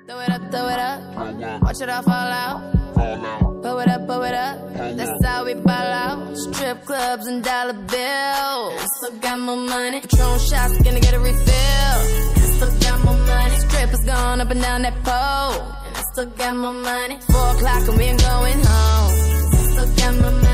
Throw it up, throw it up. Watch it all fall out. Blow it up, blow it up. That's how we ball out. Strip clubs and dollar bills. Still got more money. Patron shots, gonna get a refill. Still got more money. Strippers going up and down that pole. And I still got more money. 4 o'clock and we ain't going home. Still got more money.